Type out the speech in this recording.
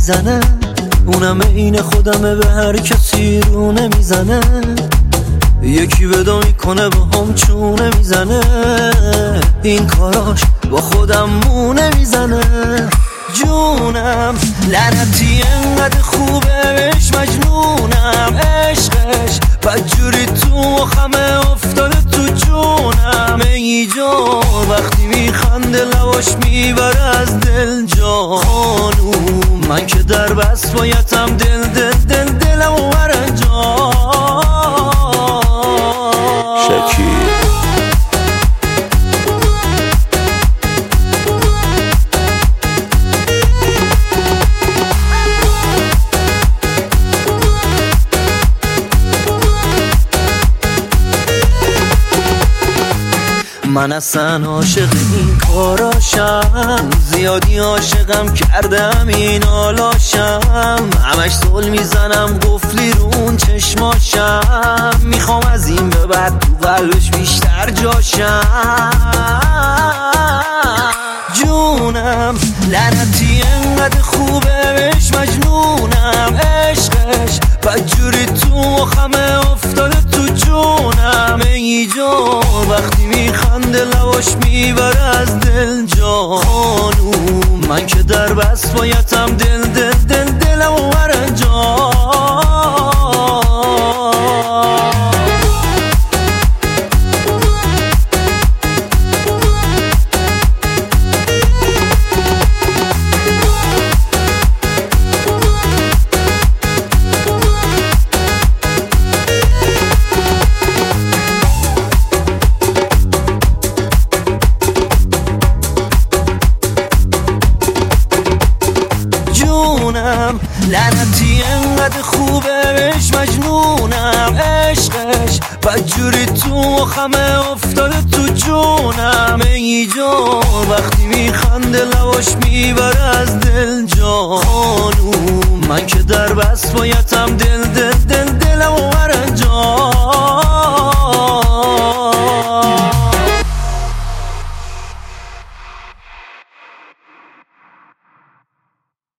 میزنه، اونم عین خودمه به هر کسی رو نمیزنه. یکی ودا میکنه با هم چونه میزنه، این کاراش با خودم مونه میزنه. جونم لعنتی انقدر خوبه بهش مجنونم، عشقش بدجوری تو مخمه افتاده تو جونم. ای جان وقتی میخنده لواش میبره از دل جانوم، من که در بس بایدم دل دل دل دلم وره جان شکی. من اصلا عاشق این کاراشم، زیادی عاشقم کردم این آلاشم. همش سل میزنم قفلی رو اون چشماشم، میخوام از این به بعد تو قلبش بیشتر جاشم. جونم لعنتی انقدر خوبه بهش مجنونم، عشقش بدجوری تو مخمه افتاده تو جونم. ای جان وقتی میخنده لواش میبره از دل جانوم، من که در بس بایدم دل دل دل دلم وره جان. لعنتی انقدر خوبه بهش مجنونم، عشقش بدجوری تو مخمه افتاده تو جونم. ای جان وقتی میخنده لواش میبره از دل جانوم، من که در بس بایدم دل دل دل دلم